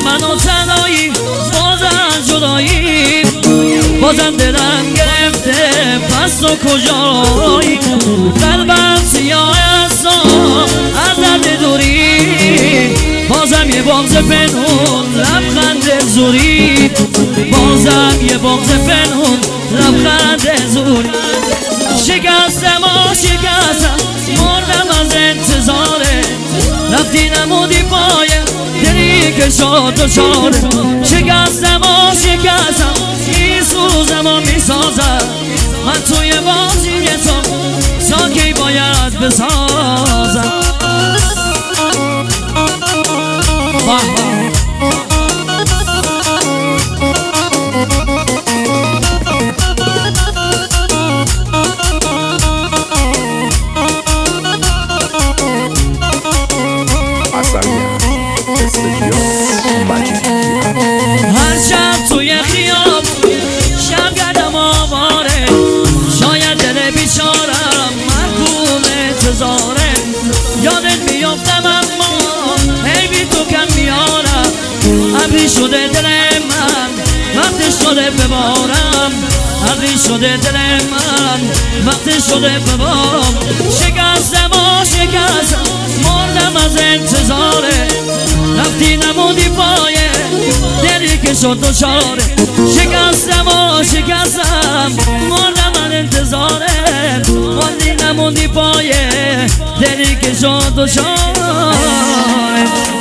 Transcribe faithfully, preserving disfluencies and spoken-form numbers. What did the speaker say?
منو تنهایی بازم جدایی، بازم دلم گرفته پس تو کجایی؟ قلبم سیاه است از درد دوری، بازم یه بغض پنهون لبخند زوری، بازم یه بغض پنهون لبخند زوری. شکستم و شکستم مردم از انتظاره، رفتی نمودی پای دلی که شد دچاره. شکستم و شکستم این سوزم و میسازم، من توی بازی تو ساکی باید بسازم. هر شب توی خیاب شب گردم آواره، شاید دل بیچارم محکوم انتظاره. یادت میافتم اما هی بی تو کم میارم، ابری شده دل من وقت شده ببارم، ابری شده دل من وقت شده ببارم. شکستم و شکستم مردم از انتظاره، رفتی نمودی پای دلی که شد دچاره. شکستم و شکستم مردم از انتظاره، ماندی نموندی پای دلی که شد دچاره.